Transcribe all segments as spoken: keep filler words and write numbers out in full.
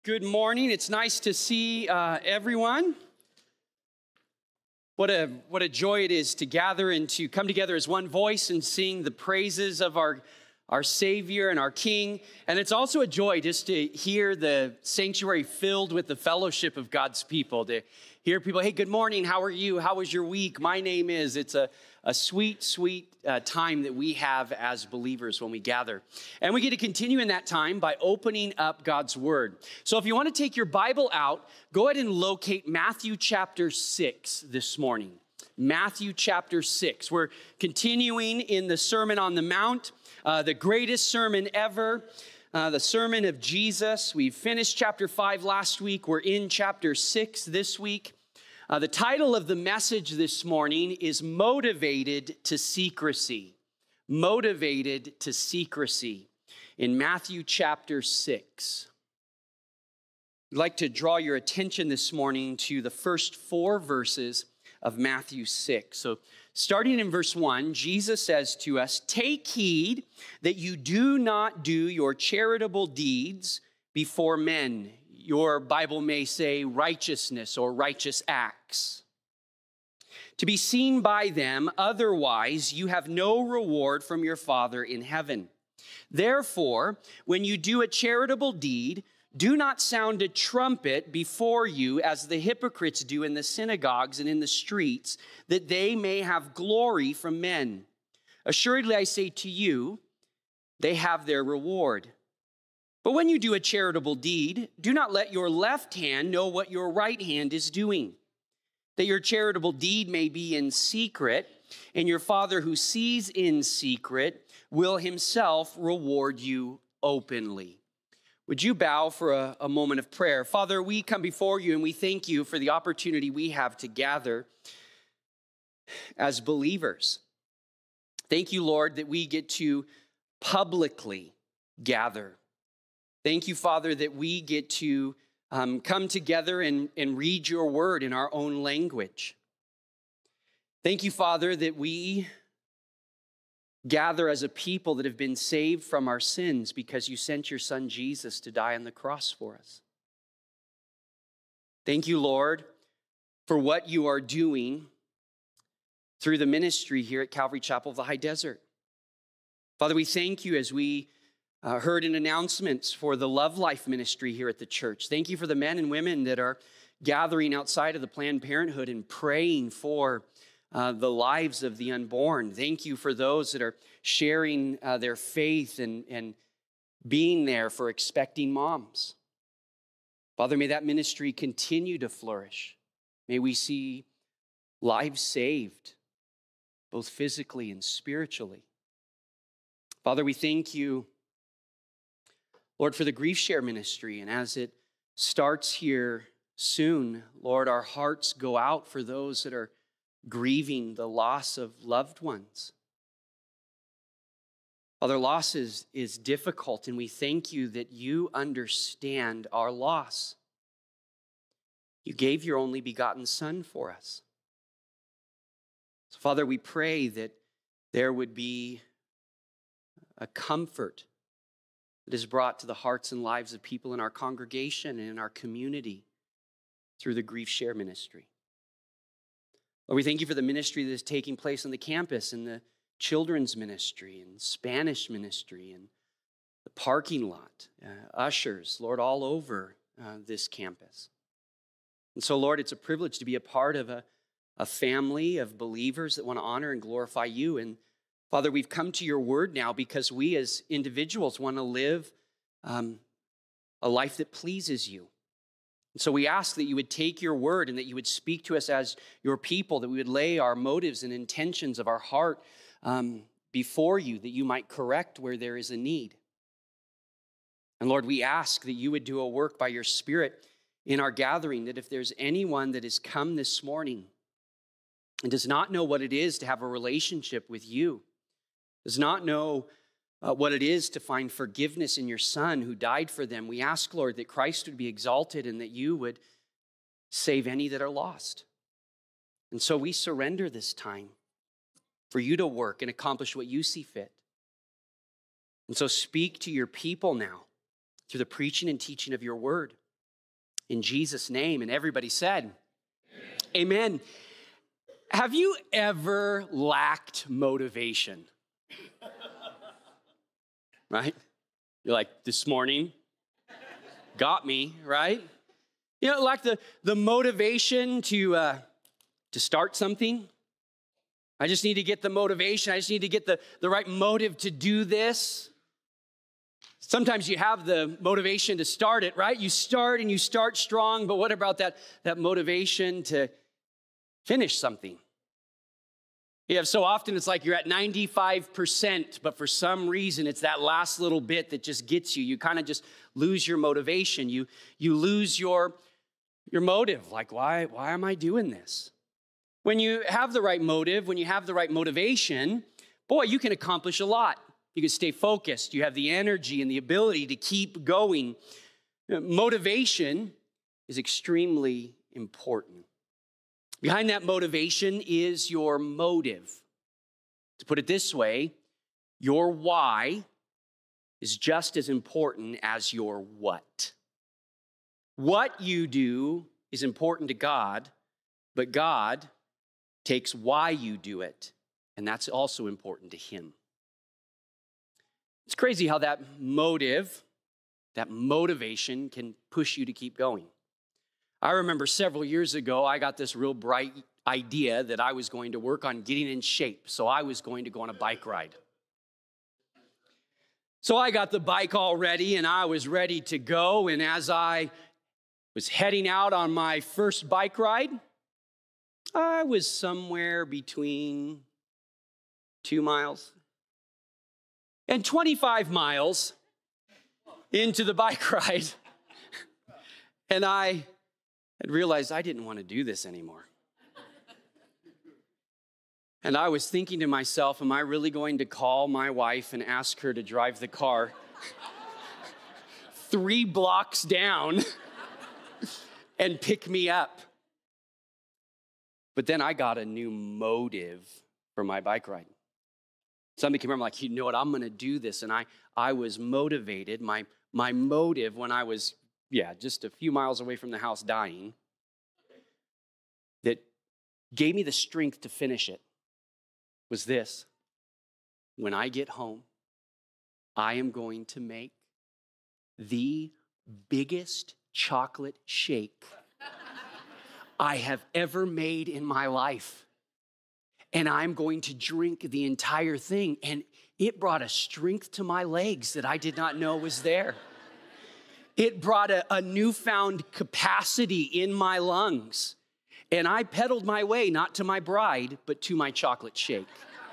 Good morning. It's nice to see uh, everyone. What a what a joy it is to gather and to come together as one voice and sing the praises of our, our Savior and our King. And it's also a joy just to hear the sanctuary filled with the fellowship of God's people, to hear people, hey, good morning, how are you? How was your week? My name is. It's a, a sweet, sweet uh, time that we have as believers when we gather. And we get to continue in that time by opening up God's Word. So if you want to take your Bible out, go ahead and locate Matthew chapter six this morning. Matthew chapter six. We're continuing in the Sermon on the Mount, uh, the greatest sermon ever. Uh, the sermon of Jesus. We finished chapter five last week. We're in chapter six this week. Uh, the title of the message this morning is Motivated to Secrecy. Motivated to Secrecy in Matthew chapter six. I'd like to draw your attention this morning to the first four verses of Matthew six. So starting in verse one, Jesus says to us, "Take heed that you do not do your charitable deeds before men." Your Bible may say righteousness or righteous acts. "To be seen by them, otherwise you have no reward from your Father in heaven. Therefore, when you do a charitable deed, do not sound a trumpet before you as the hypocrites do in the synagogues and in the streets, that they may have glory from men. Assuredly, I say to you, they have their reward. But when you do a charitable deed, do not let your left hand know what your right hand is doing, that your charitable deed may be in secret, and your Father who sees in secret will himself reward you openly." Would you bow for a, a moment of prayer? Father, we come before you and we thank you for the opportunity we have to gather as believers. Thank you, Lord, that we get to publicly gather. Thank you, Father, that we get to um, come together and, and read your word in our own language. Thank you, Father, that we gather as a people that have been saved from our sins because you sent your son Jesus to die on the cross for us. Thank you, Lord, for what you are doing through the ministry here at Calvary Chapel of the High Desert. Father, we thank you as we uh, heard in announcements for the Love Life ministry here at the church. Thank you for the men and women that are gathering outside of the Planned Parenthood and praying for Uh, the lives of the unborn. Thank you for those that are sharing uh, their faith and, and being there for expecting moms. Father, may that ministry continue to flourish. May we see lives saved, both physically and spiritually. Father, we thank you, Lord, for the Grief Share ministry. And as it starts here soon, Lord, our hearts go out for those that are grieving the loss of loved ones. Father, loss is, is difficult, and we thank you that you understand our loss. You gave your only begotten Son for us. So, Father, we pray that there would be a comfort that is brought to the hearts and lives of people in our congregation and in our community through the Grief Share ministry. Lord, we thank you for the ministry that is taking place on the campus and the children's ministry and Spanish ministry and the parking lot, uh, ushers, Lord, all over uh, this campus. And so, Lord, it's a privilege to be a part of a, a family of believers that want to honor and glorify you. And Father, we've come to your word now because we as individuals want to live um, a life that pleases you. And so we ask that you would take your word and that you would speak to us as your people, that we would lay our motives and intentions of our heart um, before you, that you might correct where there is a need. And Lord, we ask that you would do a work by your Spirit in our gathering, that if there's anyone that has come this morning and does not know what it is to have a relationship with you, does not know Uh, what it is to find forgiveness in your Son who died for them, we ask, Lord, that Christ would be exalted and that you would save any that are lost. And so we surrender this time for you to work and accomplish what you see fit. And so speak to your people now through the preaching and teaching of your word. in Jesus' name. And everybody said, Amen. Amen. Have you ever lacked motivation? Right? You're like, this morning, got me, right? You know, like the, the motivation to, uh, to start something. I just need to get the motivation. I just need to get the, the right motive to do this. Sometimes you have the motivation to start it, right? You start and you start strong, but what about that, that motivation to finish something? You have so often it's like you're at ninety-five percent, but for some reason it's that last little bit that just gets you. You kind of just lose your motivation. You, you lose your, your motive. Like, why, why am I doing this? When you have the right motive, when you have the right motivation, boy, you can accomplish a lot. You can stay focused. You have the energy and the ability to keep going. Motivation is extremely important. Behind that motivation is your motive. To put it this way, your why is just as important as your what. What you do is important to God, but God takes why you do it, and that's also important to Him. It's crazy how that motive, that motivation can push you to keep going. I remember several years ago, I got this real bright idea that I was going to work on getting in shape, so I was going to go on a bike ride. So I got the bike all ready, and I was ready to go, and as I was heading out on my first bike ride, I was somewhere between two miles and twenty-five miles into the bike ride, and I had realized I didn't want to do this anymore. And I was thinking to myself, am I really going to call my wife and ask her to drive the car three blocks down and pick me up? But then I got a new motive for my bike ride. Somebody came over, I'm like, you know what, I'm gonna do this. And I, I was motivated. My, my motive when I was, yeah, just a few miles away from the house dying, that gave me the strength to finish it, was this: when I get home, I am going to make the biggest chocolate shake I have ever made in my life. And I'm going to drink the entire thing. And it brought a strength to my legs that I did not know was there. It brought a, a newfound capacity in my lungs. And I pedaled my way, not to my bride, but to my chocolate shake.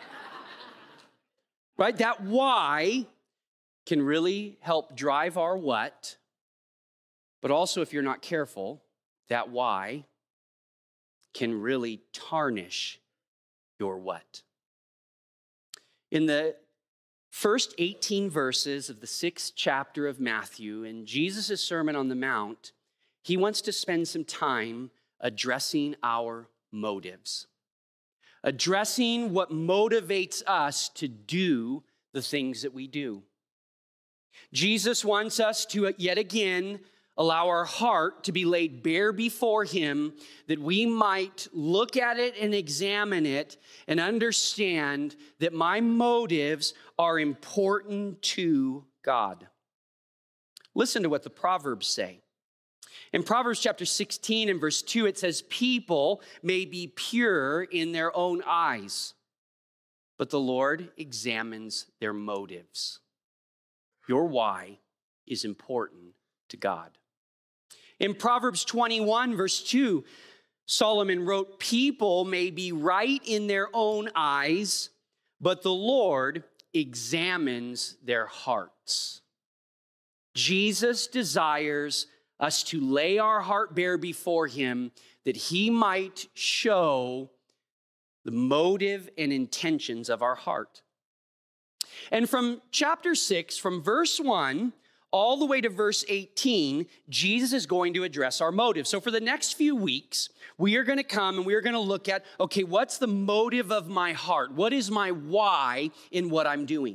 Right? That why can really help drive our what. But also, if you're not careful, that why can really tarnish your what. In the first eighteen verses of the sixth chapter of Matthew, in Jesus' Sermon on the Mount, he wants to spend some time addressing our motives, addressing what motivates us to do the things that we do. Jesus wants us to yet again allow our heart to be laid bare before him, that we might look at it and examine it and understand that my motives are important to God. Listen to what the Proverbs say. In Proverbs chapter sixteen and verse two, it says, people may be pure in their own eyes, but the Lord examines their motives. Your why is important to God. In Proverbs twenty-one, verse two, Solomon wrote, people may be right in their own eyes, but the Lord examines their hearts. Jesus desires us to lay our heart bare before him, that he might show the motive and intentions of our heart. And from chapter six, from verse one, all the way to verse eighteen, Jesus is going to address our motive. So for the next few weeks, we are going to come and we are going to look at, okay, what's the motive of my heart? What is my why in what I'm doing?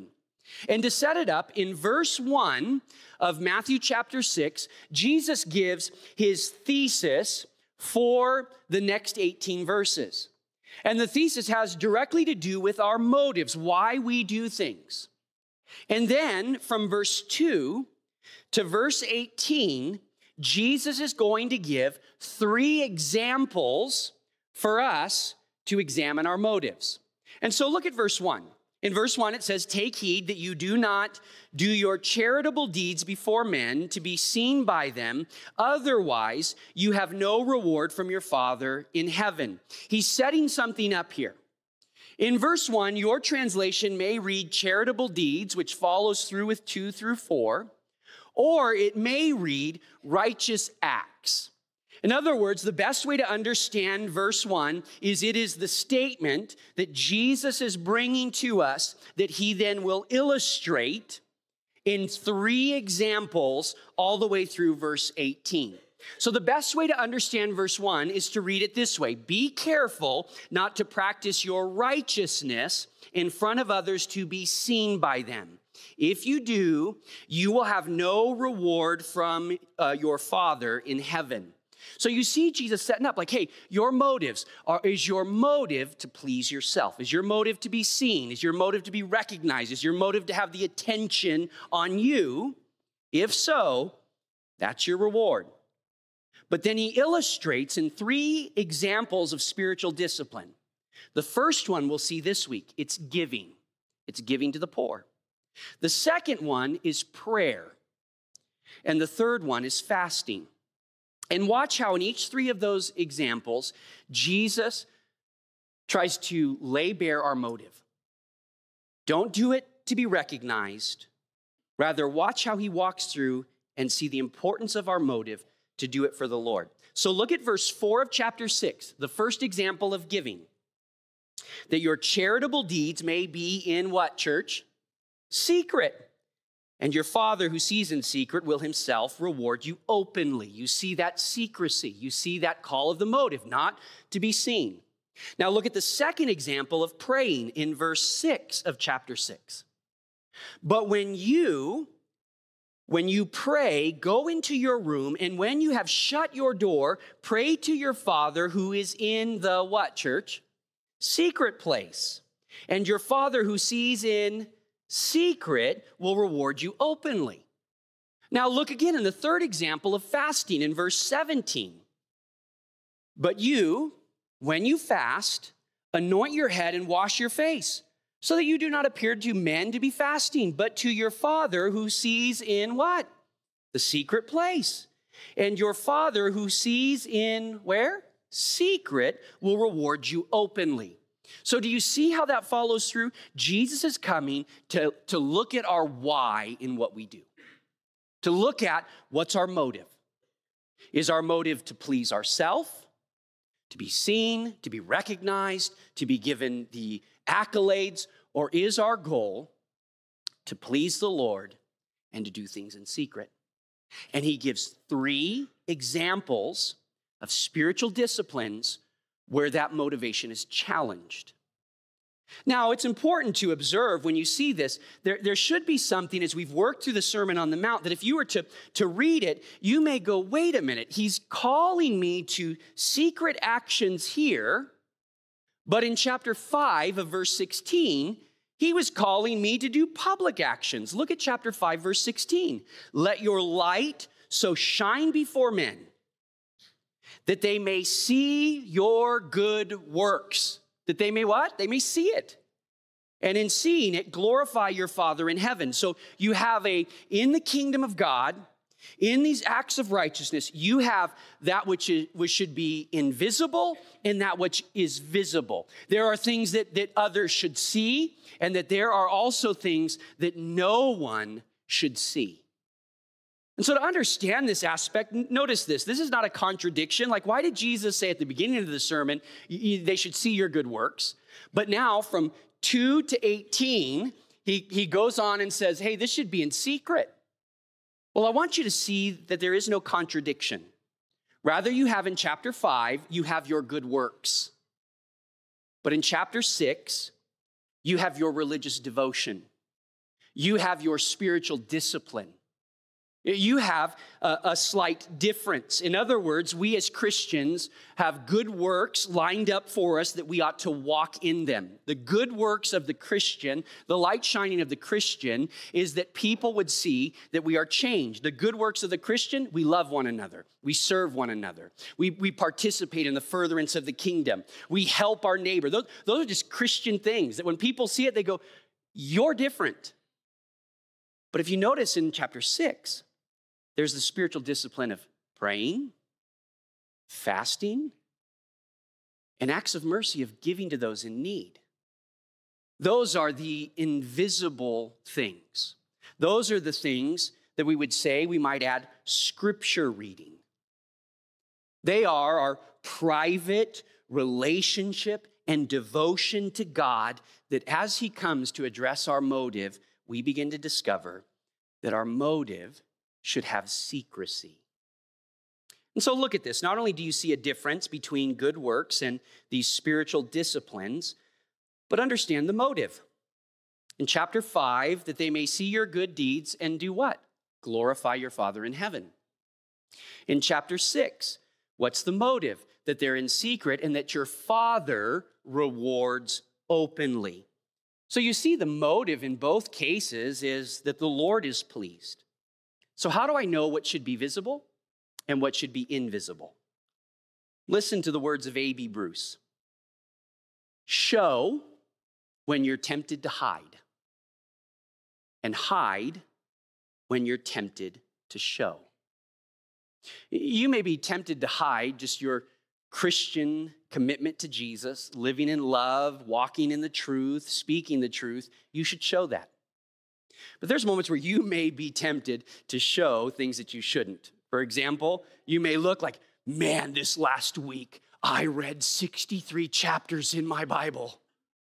And to set it up, in verse one of Matthew chapter six, Jesus gives his thesis for the next eighteen verses. And the thesis has directly to do with our motives, why we do things. And then from verse two to verse eighteen, Jesus is going to give three examples for us to examine our motives. And so look at verse one. In verse one, it says, "Take heed that you do not do your charitable deeds before men to be seen by them. Otherwise, you have no reward from your Father in heaven." He's setting something up here. In verse one, your translation may read charitable deeds, which follows through with two through four, or it may read righteous acts. In other words, the best way to understand verse one is it is the statement that Jesus is bringing to us that he then will illustrate in three examples all the way through verse eighteen. So the best way to understand verse one is to read it this way: "Be careful not to practice your righteousness in front of others to be seen by them. If you do, you will have no reward from uh, your Father in heaven." So you see Jesus setting up like, hey, your motives are, is your motive to please yourself? Is your motive to be seen? Is your motive to be recognized? Is your motive to have the attention on you? If so, that's your reward. But then he illustrates in three examples of spiritual discipline. The first one we'll see this week, it's giving. It's giving to the poor. The second one is prayer. And the third one is fasting. And watch how in each three of those examples, Jesus tries to lay bare our motive. Don't do it to be recognized. Rather, watch how he walks through and see the importance of our motive to do it for the Lord. So look at verse four of chapter six, the first example of giving. That your charitable deeds may be in what, church? Secret. And your Father who sees in secret will himself reward you openly. You see that secrecy. You see that call of the motive, not to be seen. Now look at the second example of praying in verse six of chapter six. "But when you, when you pray, go into your room, and when you have shut your door, pray to your Father who is in the" what, church? "Secret place. And your Father who sees in secret will reward you openly." Now look again in the third example of fasting in verse seventeen. "But you, when you fast, anoint your head and wash your face, so that you do not appear to men to be fasting, but to your Father who sees in" what? "The secret place. And your Father who sees in" where? "Secret will reward you openly." So do you see how that follows through? Jesus is coming to, to look at our why in what we do. To look at what's our motive. Is our motive to please ourselves, to be seen, to be recognized, to be given the accolades, or is our goal to please the Lord and to do things in secret? And he gives three examples of spiritual disciplines where that motivation is challenged. Now, it's important to observe when you see this, there, there should be something as we've worked through the Sermon on the Mount that if you were to, to read it, you may go, wait a minute, he's calling me to secret actions here, but in chapter five of verse sixteen, he was calling me to do public actions. Look at chapter five, verse sixteen. "Let your light so shine before men, that they may see your good works." That they may what? They may see it. "And in seeing it, glorify your Father in heaven." So you have a, in the kingdom of God, in these acts of righteousness, you have that which, is, which should be invisible and that which is visible. There are things that, that others should see, and that there are also things that no one should see. And so to understand this aspect, notice this. This is not a contradiction. Like, why did Jesus say at the beginning of the sermon, they should see your good works? But now from two to eighteen, he, he goes on and says, hey, this should be in secret. Well, I want you to see that there is no contradiction. Rather, you have in chapter five, you have your good works. But in chapter six, you have your religious devotion. You have your spiritual discipline. You have a, a slight difference. In other words, we as Christians have good works lined up for us that we ought to walk in them. The good works of the Christian, the light shining of the Christian, is that people would see that we are changed. The good works of the Christian, we love one another. We serve one another. We, we participate in the furtherance of the kingdom. We help our neighbor. Those, those are just Christian things that when people see it, they go, you're different. But if you notice in chapter six, there's the spiritual discipline of praying, fasting, and acts of mercy of giving to those in need. Those are the invisible things. Those are the things that we would say, we might add, scripture reading. They are our private relationship and devotion to God that as he comes to address our motive, we begin to discover that our motive should have secrecy. And so look at this. Not only do you see a difference between good works and these spiritual disciplines, but understand the motive. In chapter five, that they may see your good deeds and do what? Glorify your Father in heaven. In chapter six, what's the motive? That they're in secret and that your Father rewards openly. So you see the motive in both cases is that the Lord is pleased. So how do I know what should be visible and what should be invisible? Listen to the words of A B Bruce. Show when you're tempted to hide, and hide when you're tempted to show. You may be tempted to hide just your Christian commitment to Jesus, living in love, walking in the truth, speaking the truth. You should show that. But there's moments where you may be tempted to show things that you shouldn't. For example, you may look like, man, this last week, I read sixty-three chapters in my Bible.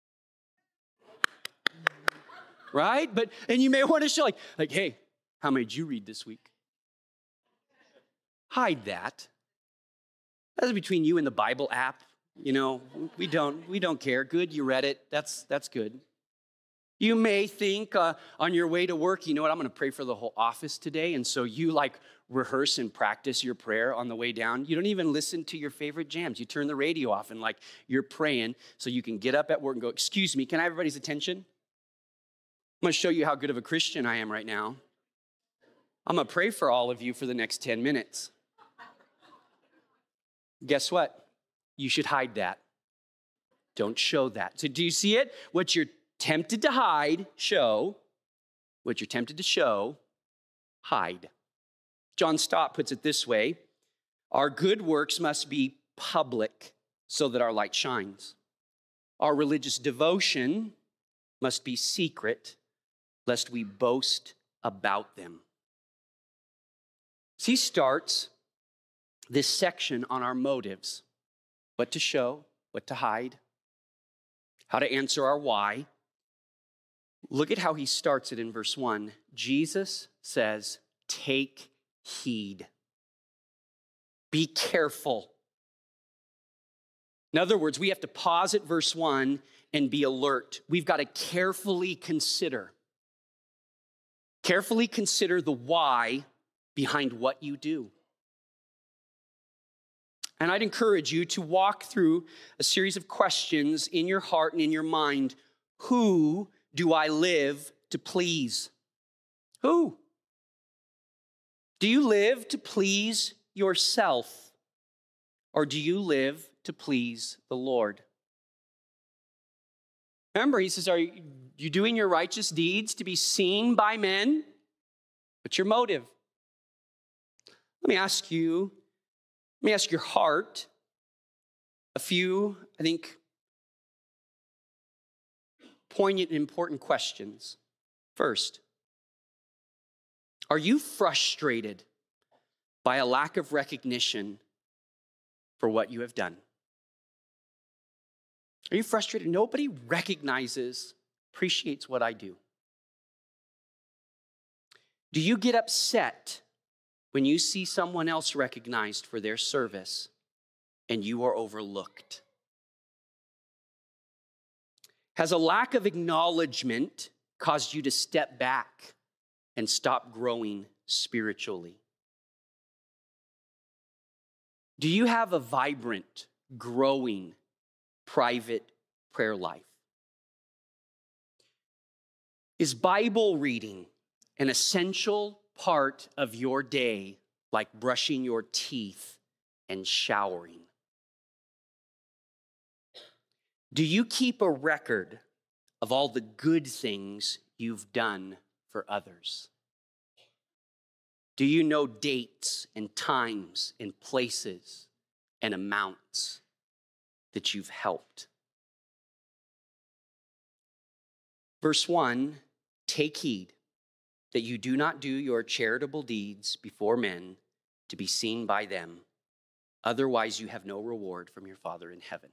Right? But, and you may want to show like, like, hey, how many did you read this week? Hide that. That's between you and the Bible app. You know, we don't, we don't care. Good, you read it. That's, that's good. You may think uh, on your way to work, you know what, I'm going to pray for the whole office today. And so you like rehearse and practice your prayer on the way down. You don't even listen to your favorite jams. You turn the radio off and like you're praying so you can get up at work and go, excuse me, can I have everybody's attention? I'm going to show you how good of a Christian I am right now. I'm going to pray for all of you for the next ten minutes. Guess what? You should hide that. Don't show that. So do you see it? What you're tempted to hide, show. What you're tempted to show, hide. John Stott puts it this way: our good works must be public so that our light shines. Our religious devotion must be secret lest we boast about them. So he starts this section on our motives, what to show, what to hide, how to answer our why. Look at how he starts it in verse one. Jesus says, take heed. Be careful. In other words, we have to pause at verse one and be alert. We've got to carefully consider. Carefully consider the why behind what you do. And I'd encourage you to walk through a series of questions in your heart and in your mind. Who do I live to please? Who? Do you live to please yourself, or do you live to please the Lord? Remember, he says, are you doing your righteous deeds to be seen by men? What's your motive? Let me ask you, let me ask your heart a few, I think, poignant and important questions. First, are you frustrated by a lack of recognition for what you have done? Are you frustrated? Nobody recognizes, appreciates what I do. Do you get upset when you see someone else recognized for their service and you are overlooked? Has a lack of acknowledgement caused you to step back and stop growing spiritually? Do you have a vibrant, growing, private prayer life? Is Bible reading an essential part of your day, like brushing your teeth and showering? Do you keep a record of all the good things you've done for others? Do you know dates and times and places and amounts that you've helped? Verse one, take heed that you do not do your charitable deeds before men to be seen by them. Otherwise, you have no reward from your Father in heaven.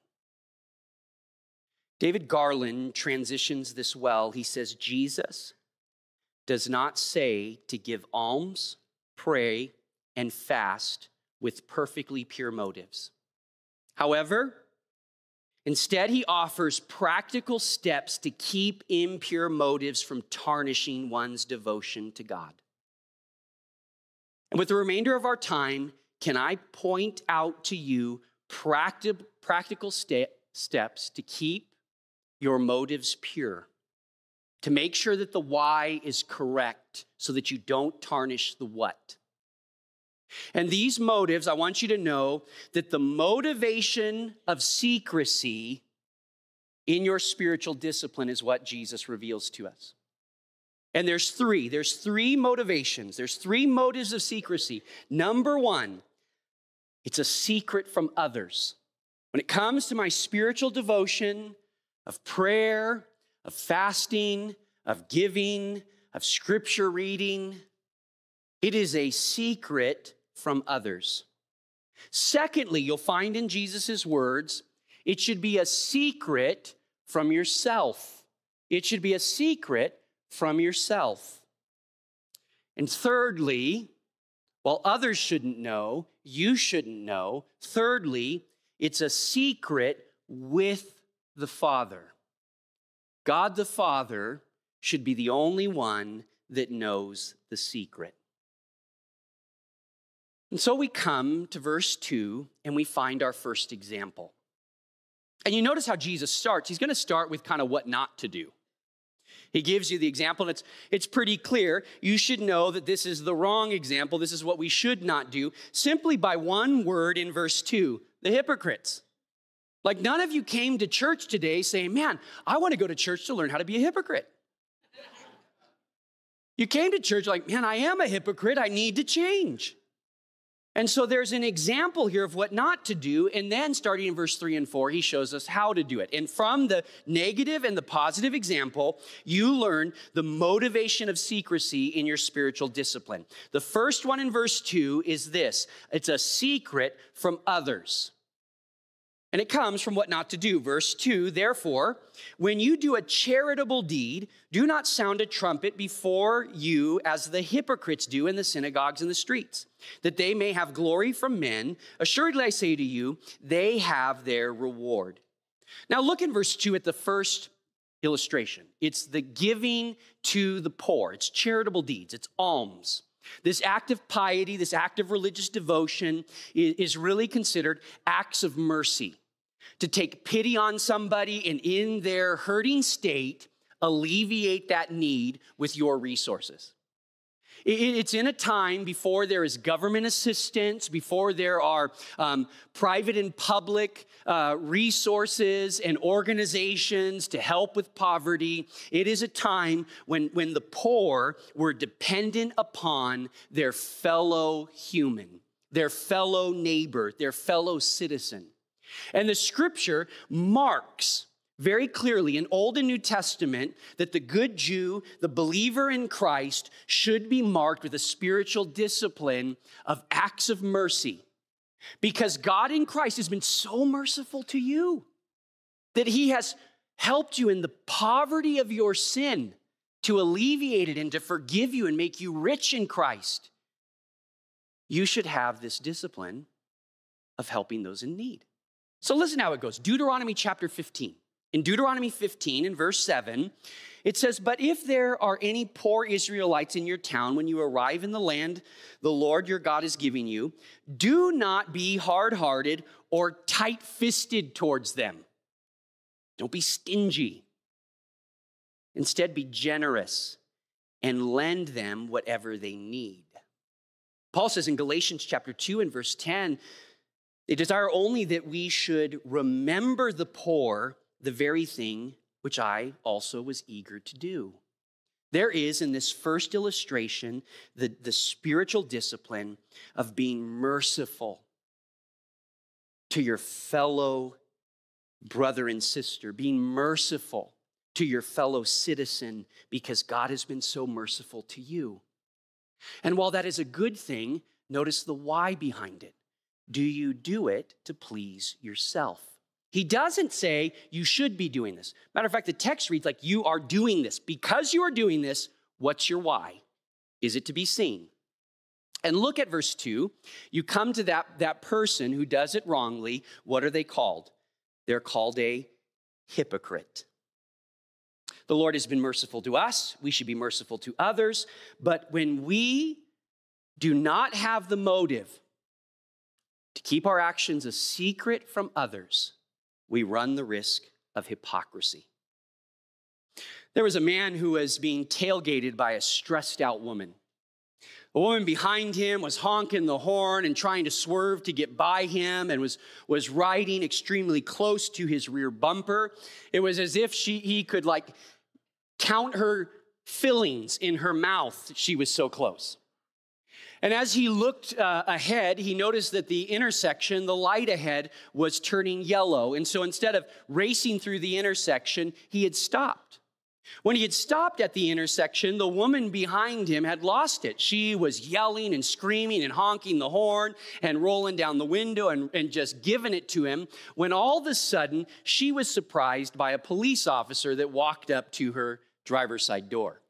David Garland transitions this well. He says, Jesus does not say to give alms, pray, and fast with perfectly pure motives. However, instead, he offers practical steps to keep impure motives from tarnishing one's devotion to God. And with the remainder of our time, can I point out to you practi- practical ste- steps to keep your motives pure, to make sure that the why is correct so that you don't tarnish the what? And these motives, I want you to know that the motivation of secrecy in your spiritual discipline is what Jesus reveals to us. And there's three. There's three motivations. There's three motives of secrecy. Number one, it's a secret from others. When it comes to my spiritual devotion of prayer, of fasting, of giving, of scripture reading, it is a secret from others. Secondly, you'll find in Jesus' words, it should be a secret from yourself. It should be a secret from yourself. And thirdly, while others shouldn't know, you shouldn't know. Thirdly, it's a secret with the Father. God the Father should be the only one that knows the secret. And so we come to verse two and we find our first example. And you notice how Jesus starts. He's going to start with kind of what not to do. He gives you the example, and it's, it's pretty clear. You should know that this is the wrong example. This is what we should not do, simply by one word in verse two, the hypocrites. Like, none of you came to church today saying, man, I want to go to church to learn how to be a hypocrite. You came to church like, man, I am a hypocrite. I need to change. And so there's an example here of what not to do. And then starting in verse three and four, he shows us how to do it. And from the negative and the positive example, you learn the motivation of secrecy in your spiritual discipline. The first one in verse two is this. It's a secret from others. And it comes from what not to do. Verse two, therefore, when you do a charitable deed, do not sound a trumpet before you as the hypocrites do in the synagogues and the streets, that they may have glory from men. Assuredly, I say to you, they have their reward. Now look in verse two at the first illustration. It's the giving to the poor. It's charitable deeds. It's alms. This act of piety, this act of religious devotion is really considered acts of mercy. To take pity on somebody and in their hurting state, alleviate that need with your resources. It's in a time before there is government assistance, before there are um, private and public uh, resources and organizations to help with poverty. It is a time when, when the poor were dependent upon their fellow human, their fellow neighbor, their fellow citizen. And the scripture marks very clearly in Old and New Testament that the good Jew, the believer in Christ, should be marked with a spiritual discipline of acts of mercy. Because God in Christ has been so merciful to you that he has helped you in the poverty of your sin to alleviate it and to forgive you and make you rich in Christ. You should have this discipline of helping those in need. So listen how it goes. Deuteronomy chapter fifteen. In Deuteronomy fifteen, in verse seven, it says, "But if there are any poor Israelites in your town when you arrive in the land the Lord your God is giving you, do not be hard-hearted or tight-fisted towards them." Don't be stingy. Instead, be generous and lend them whatever they need. Paul says in Galatians chapter two and verse ten, they desire only that we should remember the poor, the very thing which I also was eager to do. There is in this first illustration the, the spiritual discipline of being merciful to your fellow brother and sister, being merciful to your fellow citizen because God has been so merciful to you. And while that is a good thing, notice the why behind it. Do you do it to please yourself? He doesn't say you should be doing this. Matter of fact, the text reads like you are doing this. Because you are doing this, what's your why? Is it to be seen? And look at verse two. You come to that, that person who does it wrongly. What are they called? They're called a hypocrite. The Lord has been merciful to us. We should be merciful to others. But when we do not have the motive to keep our actions a secret from others, we run the risk of hypocrisy. There was a man who was being tailgated by a stressed out woman. A woman behind him was honking the horn and trying to swerve to get by him and was, was riding extremely close to his rear bumper. It was as if she, he could like count her fillings in her mouth. She was so close. And as he looked uh, ahead, he noticed that the intersection, the light ahead, was turning yellow. And so instead of racing through the intersection, he had stopped. When he had stopped at the intersection, the woman behind him had lost it. She was yelling and screaming and honking the horn and rolling down the window and, and just giving it to him, when all of a sudden, she was surprised by a police officer that walked up to her driver's side door.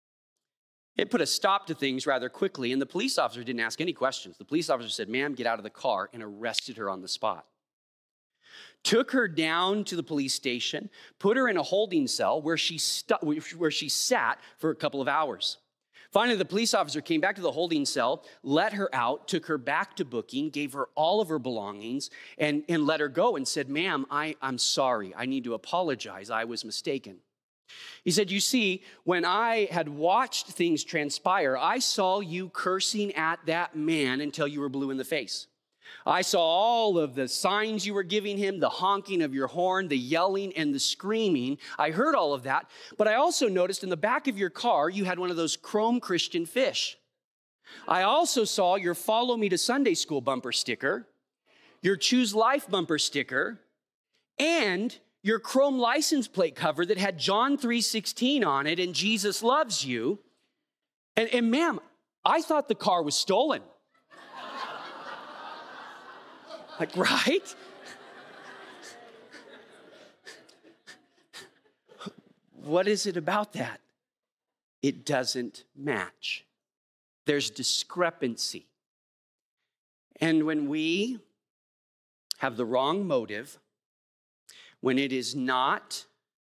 It put a stop to things rather quickly, and the police officer didn't ask any questions. The police officer said, "Ma'am, get out of the car," and arrested her on the spot. Took her down to the police station, put her in a holding cell where she, stu- where she sat for a couple of hours. Finally, the police officer came back to the holding cell, let her out, took her back to booking, gave her all of her belongings, and, and let her go and said, "Ma'am, I, I'm sorry. I need to apologize. I was mistaken." He said, "You see, when I had watched things transpire, I saw you cursing at that man until you were blue in the face. I saw all of the signs you were giving him, the honking of your horn, the yelling and the screaming. I heard all of that, but I also noticed in the back of your car, you had one of those chrome Christian fish. I also saw your Follow Me to Sunday School bumper sticker, your Choose Life bumper sticker, and your chrome license plate cover that had John three sixteen on it and Jesus loves you. And, and ma'am, I thought the car was stolen." Like, right? What is it about that? It doesn't match. There's discrepancy. And when we have the wrong motive, when it is not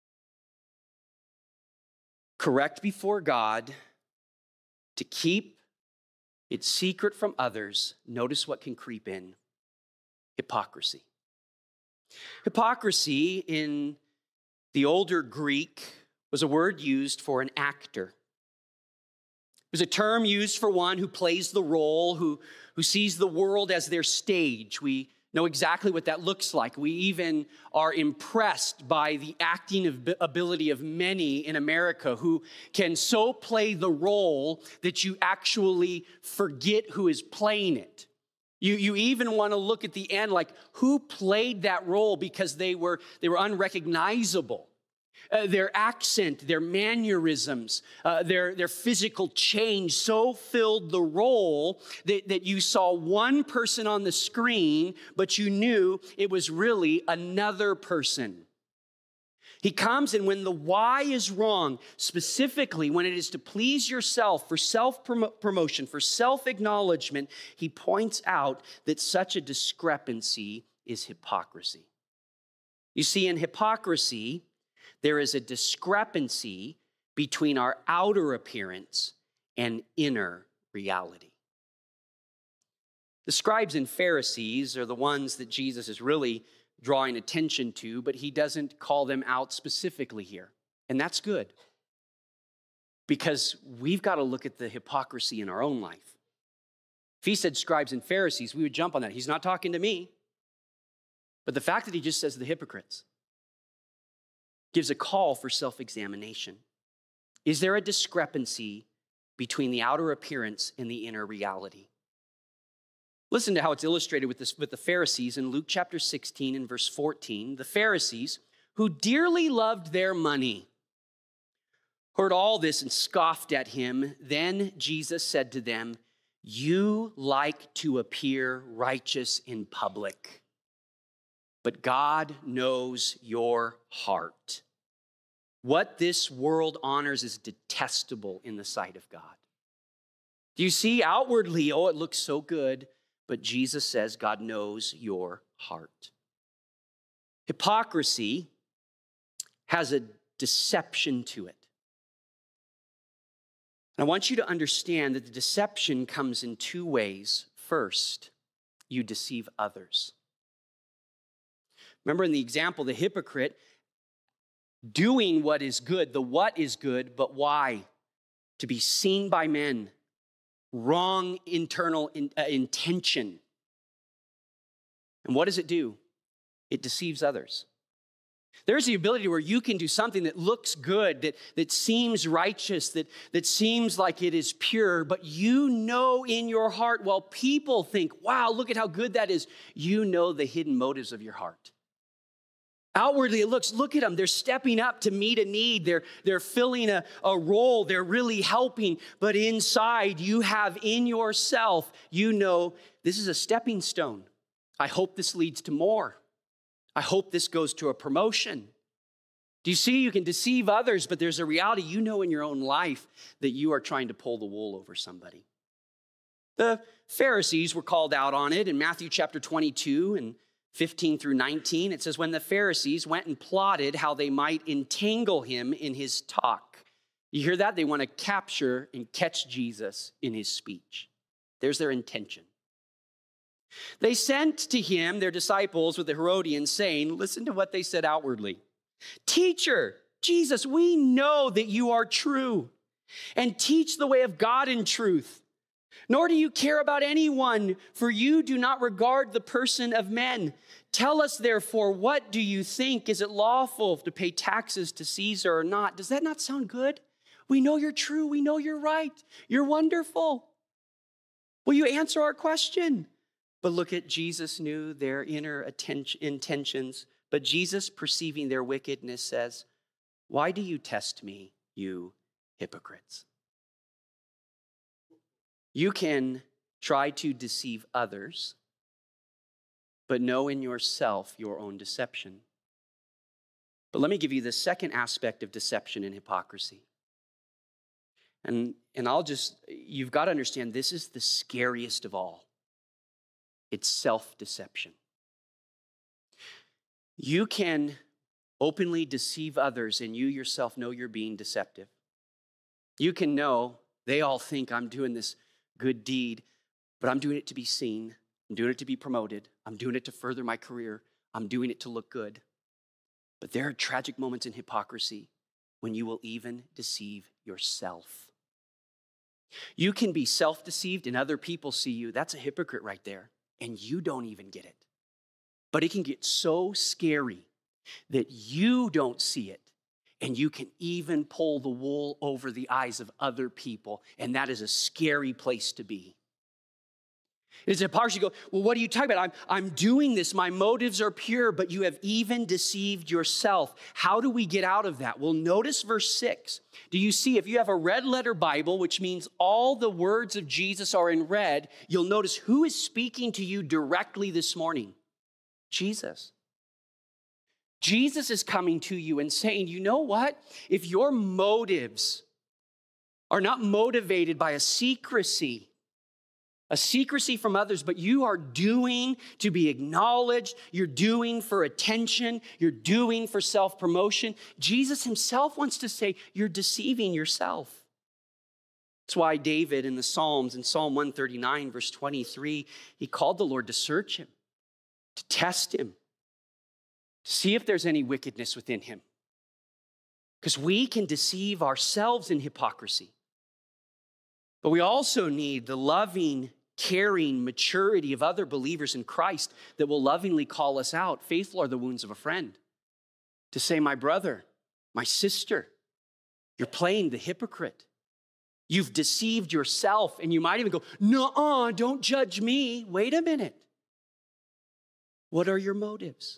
correct before God to keep it secret from others, notice what can creep in. Hypocrisy. Hypocrisy in the older Greek was a word used for an actor. It was a term used for one who plays the role, who, who sees the world as their stage. We know exactly what that looks like. We even are impressed by the acting ability of many in America who can so play the role that you actually forget who is playing it. You, you even want to look at the end like who played that role because they were, they were unrecognizable. Uh, their accent, their mannerisms, uh, their, their physical change so filled the role that, that you saw one person on the screen, but you knew it was really another person. He comes, and when the why is wrong, specifically when it is to please yourself, for self-promotion, for self-acknowledgement, he points out that such a discrepancy is hypocrisy. You see, in hypocrisy, there is a discrepancy between our outer appearance and inner reality. The scribes and Pharisees are the ones that Jesus is really drawing attention to, but he doesn't call them out specifically here. And that's good, because we've got to look at the hypocrisy in our own life. If he said scribes and Pharisees, we would jump on that. He's not talking to me. But the fact that he just says the hypocrites gives a call for self-examination. Is there a discrepancy between the outer appearance and the inner reality? Listen to how it's illustrated with, this, with the Pharisees in Luke chapter sixteen and verse fourteen. The Pharisees, who dearly loved their money, heard all this and scoffed at him. Then Jesus said to them, "You like to appear righteous in public, but God knows your heart. What this world honors is detestable in the sight of God." Do you see outwardly, oh, it looks so good, but Jesus says God knows your heart. Hypocrisy has a deception to it. And I want you to understand that the deception comes in two ways. First, you deceive others. Remember in the example, the hypocrite doing what is good. The what is good, but why? To be seen by men. Wrong internal in, uh, intention. And what does it do? It deceives others. There's the ability where you can do something that looks good, that, that seems righteous, that, that seems like it is pure, but you know in your heart, while people think, wow, look at how good that is, you know the hidden motives of your heart. Outwardly, it looks, look at them. They're stepping up to meet a need. They're, they're filling a, a role. They're really helping. But inside, you have in yourself, you know, this is a stepping stone. I hope this leads to more. I hope this goes to a promotion. Do you see? You can deceive others, but there's a reality you know in your own life that you are trying to pull the wool over somebody. The Pharisees were called out on it in Matthew chapter twenty-two and fifteen through nineteen. It says, when the Pharisees went and plotted how they might entangle him in his talk. You hear that? They want to capture and catch Jesus in his speech. There's their intention. They sent to him their disciples with the Herodians, saying, listen to what they said outwardly. Teacher, Jesus, we know that you are true and teach the way of God in truth. Nor do you care about anyone, for you do not regard the person of men. Tell us, therefore, what do you think? Is it lawful to pay taxes to Caesar or not? Does that not sound good? We know you're true. We know you're right. You're wonderful. Will you answer our question? But look at Jesus knew their inner intentions. But Jesus, perceiving their wickedness, says, why do you test me, you hypocrites? You can try to deceive others, but know in yourself your own deception. But let me give you the second aspect of deception and hypocrisy. And, and I'll just, you've got to understand, this is the scariest of all. It's self-deception. You can openly deceive others, and you yourself know you're being deceptive. You can know they all think I'm doing this good deed, but I'm doing it to be seen. I'm doing it to be promoted. I'm doing it to further my career. I'm doing it to look good. But there are tragic moments in hypocrisy when you will even deceive yourself. You can be self-deceived and other people see you. That's a hypocrite right there. And you don't even get it. But it can get so scary that you don't see it. And you can even pull the wool over the eyes of other people. And that is a scary place to be. It's hypocrisy. You go, well, what are you talking about? I'm, I'm doing this. My motives are pure, but you have even deceived yourself. How do we get out of that? Well, notice verse six. Do you see, if you have a red letter Bible, which means all the words of Jesus are in red, you'll notice who is speaking to you directly this morning? Jesus. Jesus is coming to you and saying, you know what? If your motives are not motivated by a secrecy, a secrecy from others, but you are doing to be acknowledged. You're doing for attention. You're doing for self-promotion. Jesus himself wants to say, you're deceiving yourself. That's why David in the Psalms, in Psalm one thirty-nine, verse twenty-three, he called the Lord to search him, to test him, to see if there's any wickedness within him. Because we can deceive ourselves in hypocrisy. But we also need the loving, caring maturity of other believers in Christ that will lovingly call us out. Faithful are the wounds of a friend. To say, my brother, my sister, you're playing the hypocrite. You've deceived yourself, and you might even go, no, don't judge me. Wait a minute. What are your motives?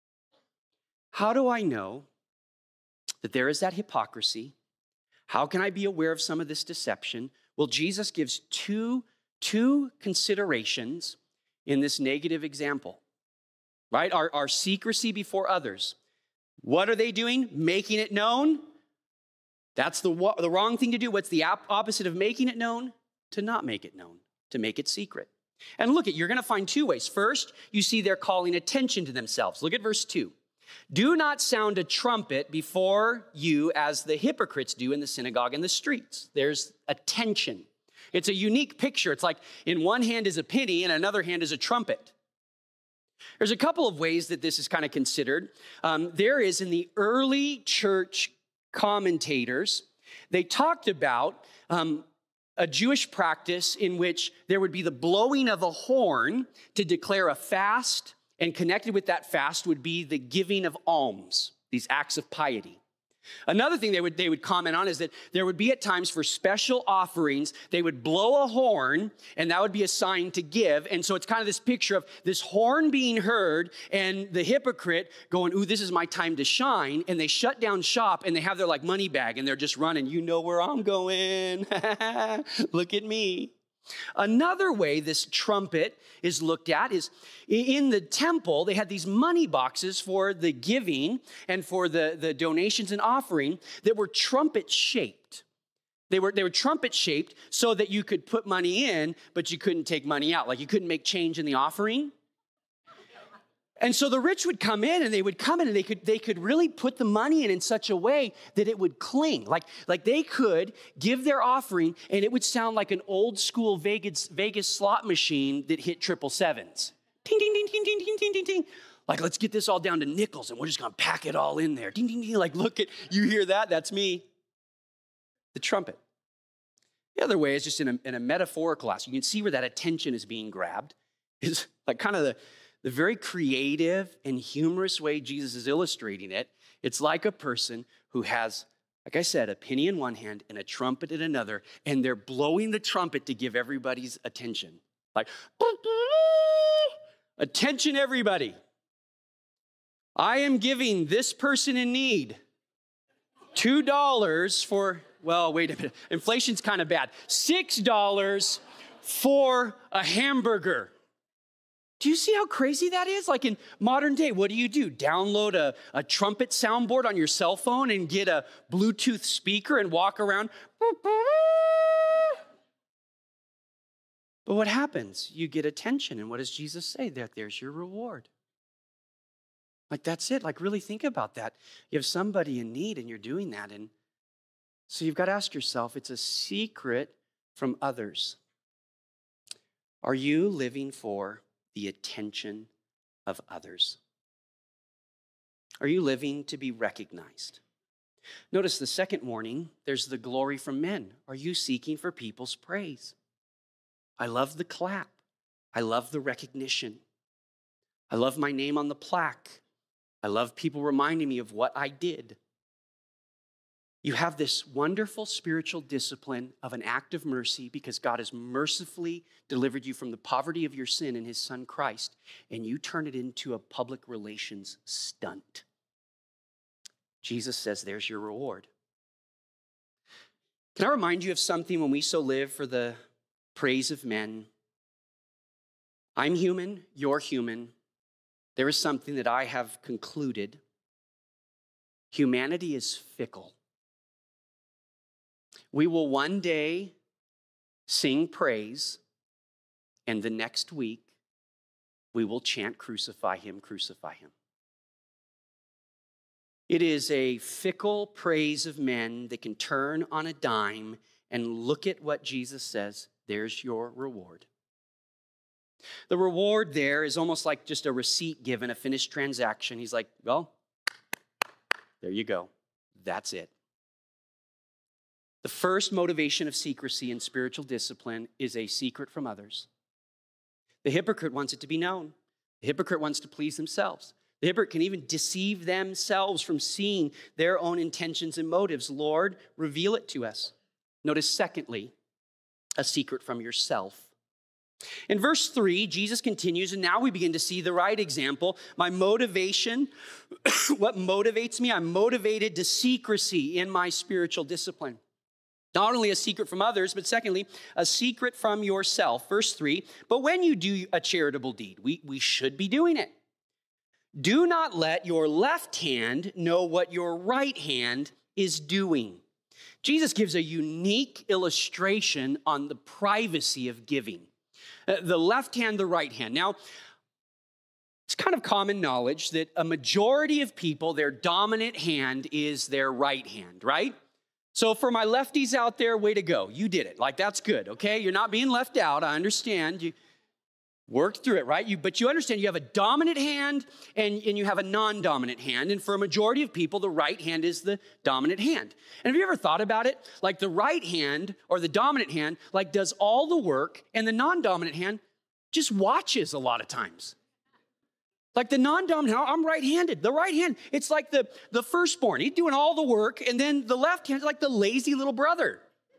How do I know that there is that hypocrisy? How can I be aware of some of this deception? Well, Jesus gives two, two considerations in this negative example, right? Our, our secrecy before others. What are they doing? Making it known. That's the, the wrong thing to do. What's the opposite of making it known? To not make it known, to make it secret. And look at, you're going to find two ways. First, you see they're calling attention to themselves. Look at verse two. Do not sound a trumpet before you as the hypocrites do in the synagogue and the streets. There's attention. It's a unique picture. It's like in one hand is a penny and another hand is a trumpet. There's a couple of ways that this is kind of considered. Um, there is in the early church commentators, they talked about um, a Jewish practice in which there would be the blowing of a horn to declare a fast, and connected with that fast would be the giving of alms, these acts of piety. Another thing they would, they would comment on is that there would be at times for special offerings, they would blow a horn, and that would be a sign to give. And so it's kind of this picture of this horn being heard and the hypocrite going, ooh, this is my time to shine. And they shut down shop and they have their like money bag and they're just running. You know where I'm going. Look at me. Another way this trumpet is looked at is in the temple, they had these money boxes for the giving and for the, the donations and offering that were trumpet shaped. They were, they were trumpet shaped so that you could put money in, but you couldn't take money out. Like you couldn't make change in the offering. And so the rich would come in and they would come in and they could, they could really put the money in in such a way that it would cling. Like, like they could give their offering and it would sound like an old school Vegas, Vegas slot machine that hit triple sevens. Ding, ding, ding, ding, ding, ding, ding, ding, ding. Like, let's get this all down to nickels and we're just going to pack it all in there. Ding, ding, ding. Like, look at, you hear that? That's me. The trumpet. The other way is just in a, in a metaphorical aspect. You can see where that attention is being grabbed. Is like kind of the, The very creative and humorous way Jesus is illustrating it. It's like a person who has, like I said, a penny in one hand and a trumpet in another, and they're blowing the trumpet to give everybody's attention. Like, attention everybody. I am giving this person in need two dollars for, well, wait a minute. Inflation's kind of bad. six dollars for a hamburger. Do you see how crazy that is? Like in modern day, what do you do? Download a, a trumpet soundboard on your cell phone and get a Bluetooth speaker and walk around. But what happens? You get attention. And what does Jesus say? That there's your reward. Like that's it. Like really think about that. You have somebody in need and you're doing that. And so you've got to ask yourself, it's a secret from others. Are you living for the attention of others? Are you living to be recognized? Notice the second warning, there's the glory from men. Are you seeking for people's praise? I love the clap. I love the recognition. I love my name on the plaque. I love people reminding me of what I did. You have this wonderful spiritual discipline of an act of mercy because God has mercifully delivered you from the poverty of your sin in his son Christ, and you turn it into a public relations stunt. Jesus says, there's your reward. Can I remind you of something when we so live for the praise of men? I'm human, you're human. There is something that I have concluded. Humanity is fickle. We will one day sing praise, And the next week, we will chant, crucify him, crucify him. It is a fickle praise of men that can turn on a dime and look at what Jesus says, there's your reward. The reward there is almost like just a receipt given, a finished transaction. He's like, well, there you go. That's it. The first motivation of secrecy in spiritual discipline is a secret from others. The hypocrite wants it to be known. The hypocrite wants to please themselves. The hypocrite can even deceive themselves from seeing their own intentions and motives. Lord, reveal it to us. Notice, secondly, a secret from yourself. In verse three, Jesus continues, and now we begin to see the right example. My motivation, what motivates me? I'm motivated to secrecy in my spiritual discipline. Not only a secret from others, but secondly, a secret from yourself. Verse three, but when you do a charitable deed, we, we should be doing it. Do not let your left hand know what your right hand is doing. Jesus gives a unique illustration on the privacy of giving. Uh, the left hand, the right hand. Now, it's kind of common knowledge that a majority of people, their dominant hand is their right hand, right? So for my lefties out there, way to go. You did it. Like, that's good, okay? You're not being left out. I understand. You worked through it, right? You, but you understand you have a dominant hand and, and you have a non-dominant hand. And for a majority of people, the right hand is the dominant hand. And have you ever thought about it? Like the right hand or the dominant hand, like does all the work, and the non-dominant hand just watches a lot of times. Like the non-dominant, I'm right-handed. The right hand, it's like the, the firstborn. He's doing all the work, and then the left hand is like the lazy little brother.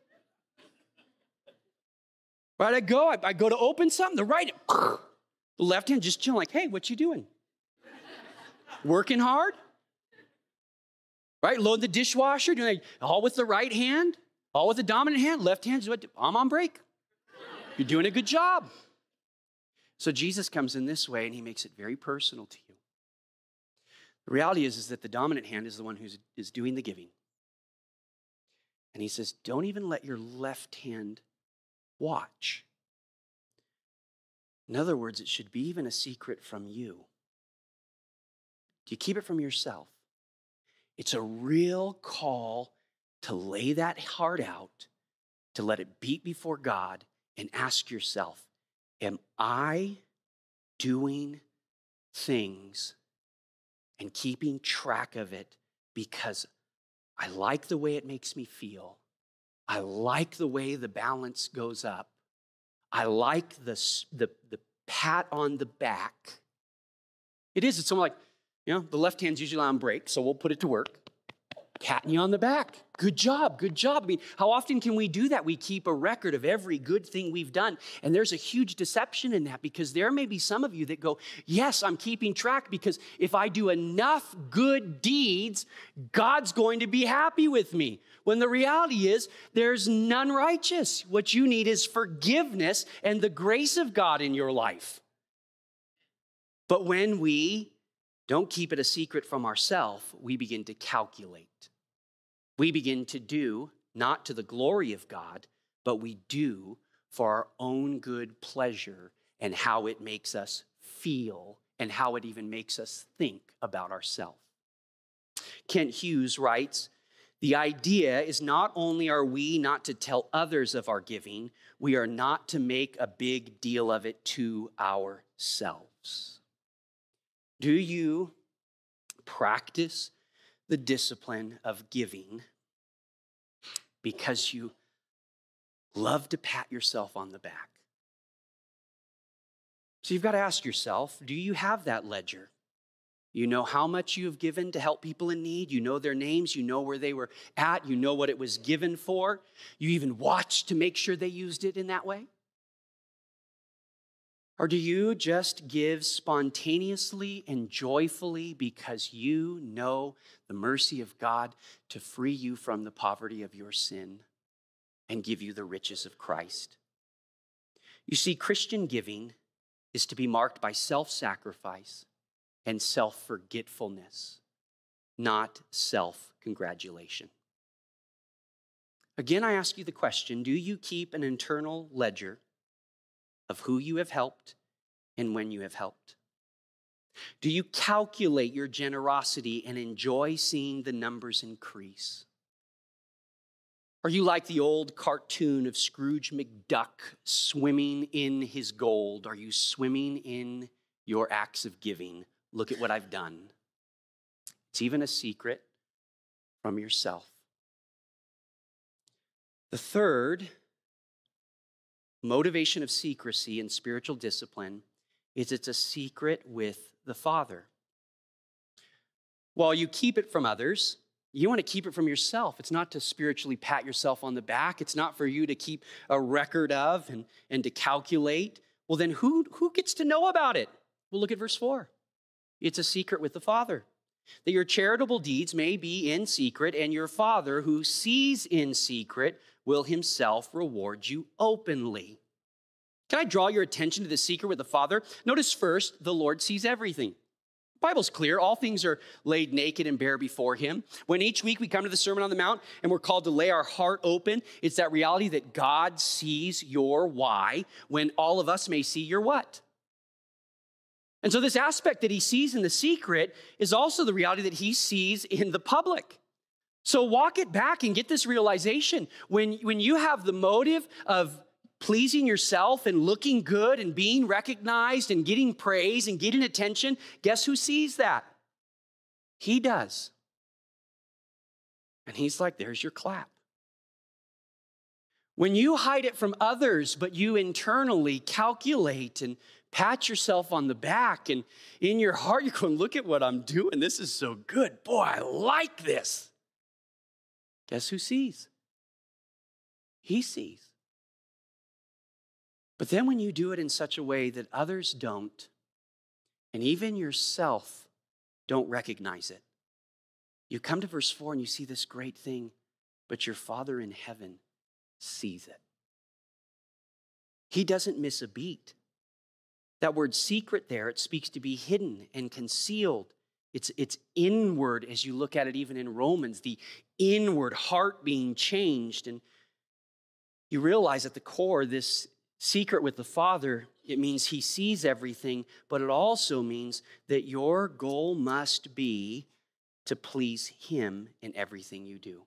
Right, I go, I, I go to open something, the right, the left hand just chilling like, hey, what you doing? Working hard? Right, load the dishwasher, doing all with the right hand, all with the dominant hand, left hand, I'm on break. You're doing a good job. So Jesus comes in this way and he makes it very personal to you. The reality is, is that the dominant hand is the one who is doing the giving. And he says, don't even let your left hand watch. In other words, it should be even a secret from you. Do you keep it from yourself? It's a real call to lay that heart out, to let it beat before God and ask yourself, am I doing things and keeping track of it because I like the way it makes me feel? I like the way the balance goes up. I like the, the, the pat on the back. It is. It's something like, you know, the left hand's usually on break, so we'll put it to work. Patting you on the back. Good job, good job. I mean, how often can we do that? We keep a record of every good thing we've done. And there's a huge deception in that, because there may be some of you that go, yes, I'm keeping track because if I do enough good deeds, God's going to be happy with me. When the reality is there's none righteous. What you need is forgiveness and the grace of God in your life. But when we don't keep it a secret from ourselves, we begin to calculate. We begin to do, not to the glory of God, but we do for our own good pleasure and how it makes us feel and how it even makes us think about ourselves. Kent Hughes writes, the idea is not only are we not to tell others of our giving, we are not to make a big deal of it to ourselves. Do you practice the discipline of giving because you love to pat yourself on the back? So you've got to ask yourself, do you have that ledger? You know how much you have given to help people in need. You know their names. You know where they were at. You know what it was given for. You even watched to make sure they used it in that way. Or do you just give spontaneously and joyfully because you know the mercy of God to free you from the poverty of your sin and give you the riches of Christ? You see, Christian giving is to be marked by self-sacrifice and self-forgetfulness, not self-congratulation. Again, I ask you the question, do you keep an internal ledger of who you have helped and when you have helped? Do you calculate your generosity and enjoy seeing the numbers increase? Are you like the old cartoon of Scrooge McDuck swimming in his gold? Are you swimming in your acts of giving? Look at what I've done. It's even a secret from yourself. The third motivation of secrecy in spiritual discipline is it's a secret with the Father. While you keep it from others, you want to keep it from yourself. It's not to spiritually pat yourself on the back. It's not for you to keep a record of and, and to calculate. Well, then who, who gets to know about it? Well, look at verse four. It's a secret with the Father, that your charitable deeds may be in secret, and your Father who sees in secret will himself reward you openly. Can I draw your attention to the secret with the Father? Notice first, the Lord sees everything. The Bible's clear. All things are laid naked and bare before him. When each week we come to the Sermon on the Mount and we're called to lay our heart open, it's that reality that God sees your why when all of us may see your what. And so this aspect that he sees in the secret is also the reality that he sees in the public. So walk it back and get this realization. When, when you have the motive of pleasing yourself and looking good and being recognized and getting praise and getting attention, guess who sees that? He does. And he's like, there's your clap. When you hide it from others, but you internally calculate and pat yourself on the back, and in your heart you're going, look at what I'm doing. This is so good. Boy, I like this. Guess who sees? He sees. But then when you do it in such a way that others don't, and even yourself don't recognize it, you come to verse four and you see this great thing, but your Father in heaven sees it. He doesn't miss a beat. That word secret there, it speaks to be hidden and concealed. It's, it's inward as you look at it even in Romans, the inward heart being changed. And you realize at the core, this secret with the Father, it means he sees everything, but it also means that your goal must be to please him in everything you do.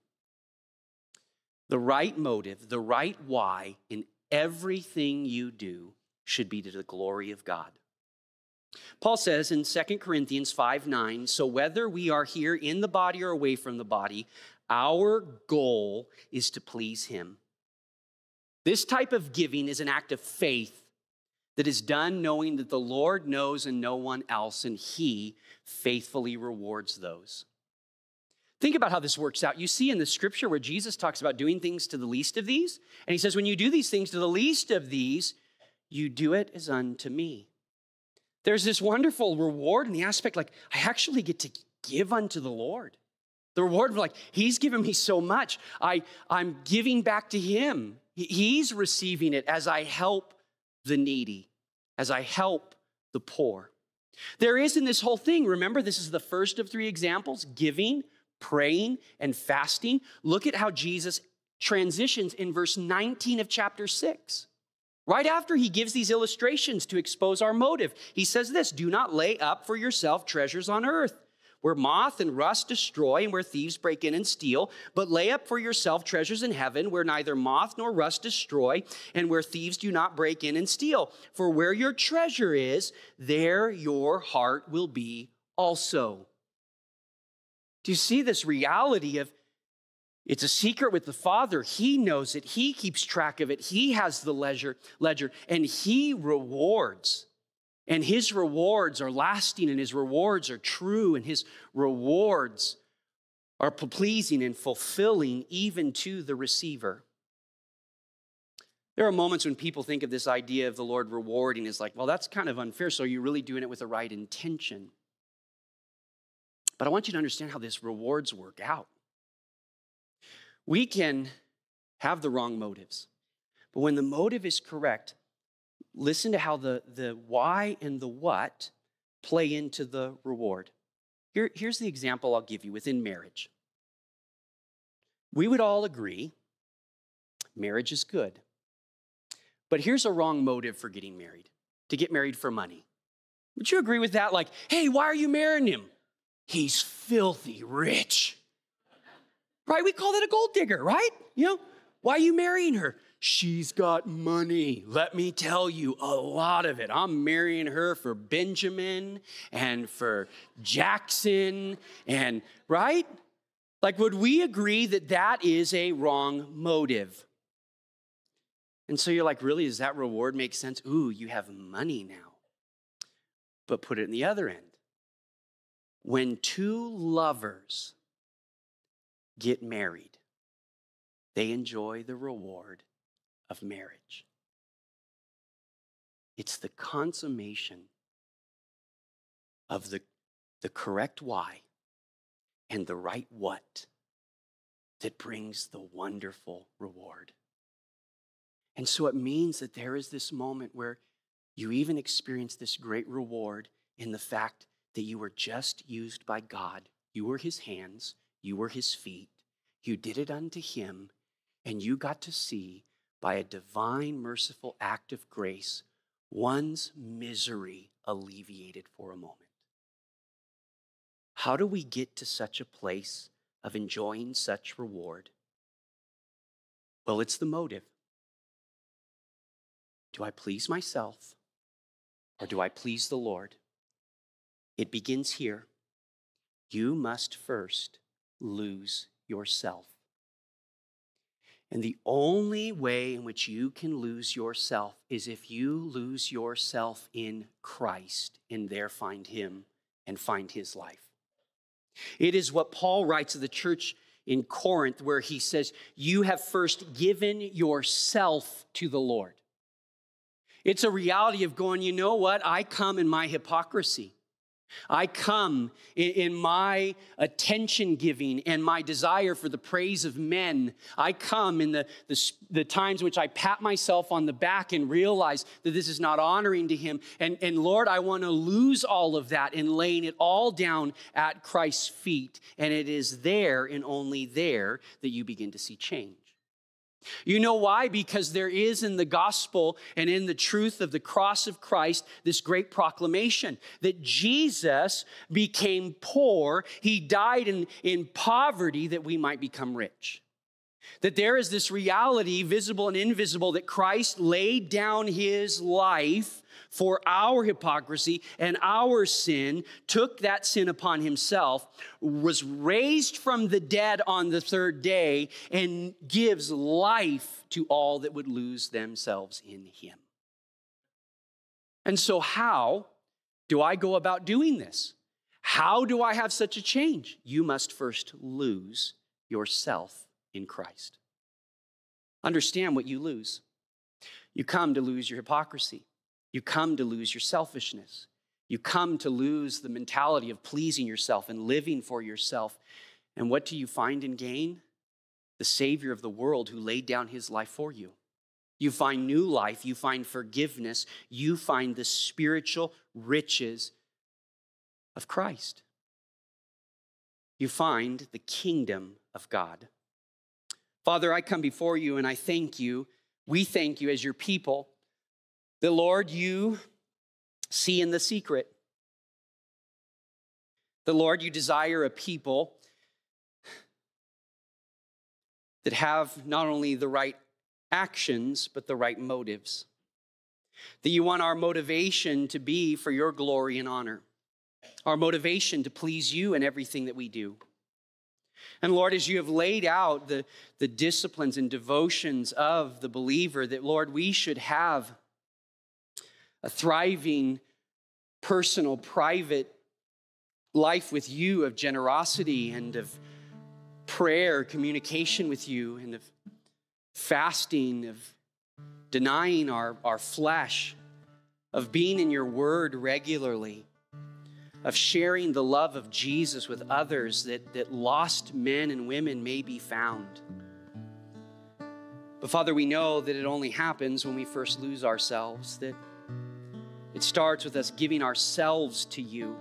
The right motive, the right why in everything you do should be to the glory of God. Paul says in Second Corinthians five nine, so whether we are here in the body or away from the body, our goal is to please him. This type of giving is an act of faith that is done knowing that the Lord knows and no one else, and he faithfully rewards those. Think about how this works out. You see in the scripture where Jesus talks about doing things to the least of these, and he says, when you do these things to the least of these, you do it as unto me. There's this wonderful reward in the aspect, like, I actually get to give unto the Lord. The reward of like, he's given me so much. I, I'm giving back to him. He's receiving it as I help the needy, as I help the poor. There is in this whole thing, remember, this is the first of three examples, giving, praying, and fasting. Look at how Jesus transitions in verse nineteen of chapter six. Right after he gives these illustrations to expose our motive, he says this, do not lay up for yourself treasures on earth, where moth and rust destroy and where thieves break in and steal, but lay up for yourself treasures in heaven, where neither moth nor rust destroy and where thieves do not break in and steal. For where your treasure is, there your heart will be also. Do you see this reality of it's a secret with the Father? He knows it. He keeps track of it. He has the ledger, ledger, and he rewards. And his rewards are lasting, and his rewards are true, and his rewards are pleasing and fulfilling even to the receiver. There are moments when people think of this idea of the Lord rewarding as like, well, that's kind of unfair, so you're really doing it with the right intention. But I want you to understand how this rewards work out. We can have the wrong motives, but when the motive is correct, listen to how the, the why and the what play into the reward. Here, here's the example I'll give you within marriage. We would all agree marriage is good. But here's a wrong motive for getting married: to get married for money. Would you agree with that? Like, hey, why are you marrying him? He's filthy rich. Right? We call that a gold digger, right? You know, why are you marrying her? She's got money. Let me tell you, a lot of it. I'm marrying her for Benjamin and for Jackson and, right? Like, would we agree that that is a wrong motive? And so you're like, really, does that reward make sense? Ooh, you have money now. But put it in the other end. When two lovers get married, they enjoy the reward of marriage. It's the consummation of the, the correct why and the right what that brings the wonderful reward. And so it means that there is this moment where you even experience this great reward in the fact that you were just used by God. You were his hands, you were his feet, you did it unto him, and you got to see, by a divine, merciful act of grace, one's misery alleviated for a moment. How do we get to such a place of enjoying such reward? Well, it's the motive. Do I please myself, or do I please the Lord? It begins here. You must first lose yourself. And the only way in which you can lose yourself is if you lose yourself in Christ and there find him and find his life. It is what Paul writes to the church in Corinth, where he says, you have first given yourself to the Lord. It's a reality of going, you know what? I come in my hypocrisy. I come in my attention giving and my desire for the praise of men. I come in the, the, the times in which I pat myself on the back and realize that this is not honoring to him. And, and Lord, I want to lose all of that and laying it all down at Christ's feet. And it is there and only there that you begin to see change. You know why? Because there is in the gospel and in the truth of the cross of Christ this great proclamation that Jesus became poor. He died in, in poverty that we might become rich. That there is this reality, visible and invisible, that Christ laid down his life for our hypocrisy and our sin, took that sin upon himself, was raised from the dead on the third day, and gives life to all that would lose themselves in him. And so how do I go about doing this? How do I have such a change? You must first lose yourself in Christ. Understand what you lose. You come to lose your hypocrisy. You come to lose your selfishness. You come to lose the mentality of pleasing yourself and living for yourself. And what do you find and gain? The Savior of the world who laid down his life for you. You find new life. You find forgiveness. You find the spiritual riches of Christ. You find the kingdom of God. Father, I come before you and I thank you. We thank you as your people. The Lord, you see in the secret. The Lord, you desire a people that have not only the right actions, but the right motives. That you want our motivation to be for your glory and honor. Our motivation to please you in everything that we do. And Lord, as you have laid out the, the disciplines and devotions of the believer, that Lord, we should have a thriving, personal, private life with you of generosity and of prayer, communication with you, and of fasting, of denying our, our flesh, of being in your word regularly, of sharing the love of Jesus with others, that, that lost men and women may be found. But Father, we know that it only happens when we first lose ourselves, that it starts with us giving ourselves to you.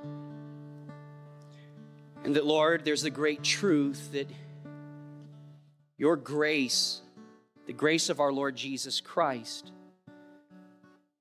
And that, Lord, there's the great truth that your grace, the grace of our Lord Jesus Christ,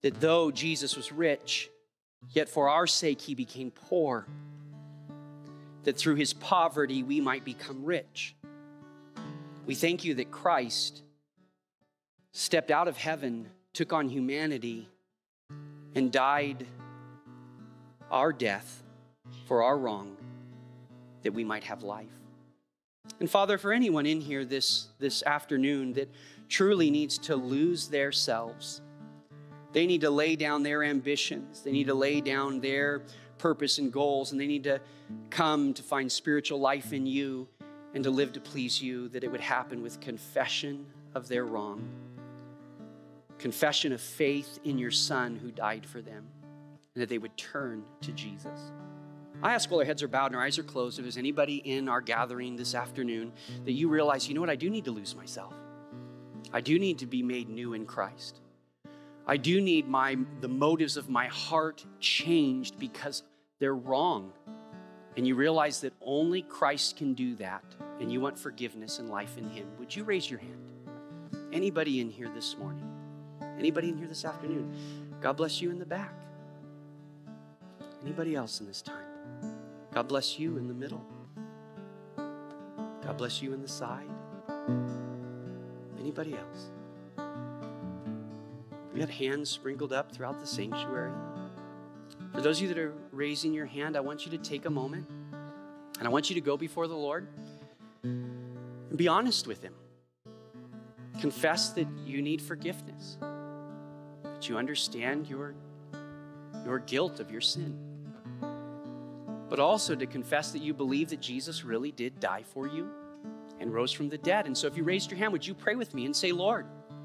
that though Jesus was rich, yet for our sake he became poor, that through his poverty we might become rich. We thank you that Christ stepped out of heaven, took on humanity, and died our death for our wrong, that we might have life. And Father, for anyone in here this, this afternoon that truly needs to lose their selves, they need to lay down their ambitions, they need to lay down their purpose and goals, and they need to come to find spiritual life in you and to live to please you, that it would happen with confession of their wrong, confession of faith in your Son who died for them, and that they would turn to Jesus. I ask while our heads are bowed and our eyes are closed, if there's anybody in our gathering this afternoon that you realize, you know what, I do need to lose myself. I do need to be made new in Christ. I do need my the motives of my heart changed because they're wrong. And you realize that only Christ can do that, and you want forgiveness and life in him. Would you raise your hand? Anybody in here this morning? Anybody in here this afternoon? God bless you in the back. Anybody else in this time? God bless you in the middle. God bless you in the side. Anybody else? We had hands sprinkled up throughout the sanctuary. For those of you that are raising your hand, I want you to take a moment and I want you to go before the Lord and be honest with him. Confess that you need forgiveness, that you understand your, your guilt of your sin, but also to confess that you believe that Jesus really did die for you and rose from the dead. And so if you raised your hand, would you pray with me and say, Lord,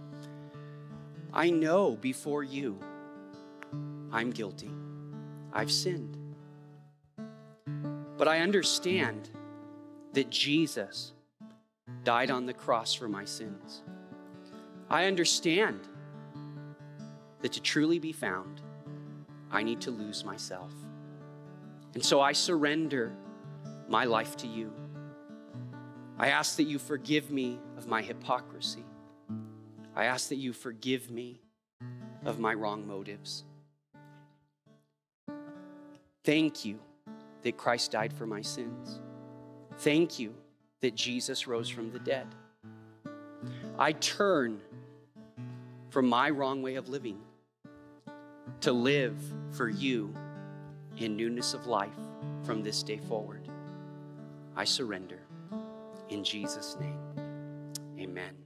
I know before you I'm guilty. I've sinned. But I understand that Jesus died on the cross for my sins. I understand that to truly be found, I need to lose myself. And so I surrender my life to you. I ask that you forgive me of my hypocrisy. I ask that you forgive me of my wrong motives. Thank you that Christ died for my sins. Thank you that Jesus rose from the dead. I turn from my wrong way of living to live for you in newness of life from this day forward. I surrender in Jesus' name. Amen.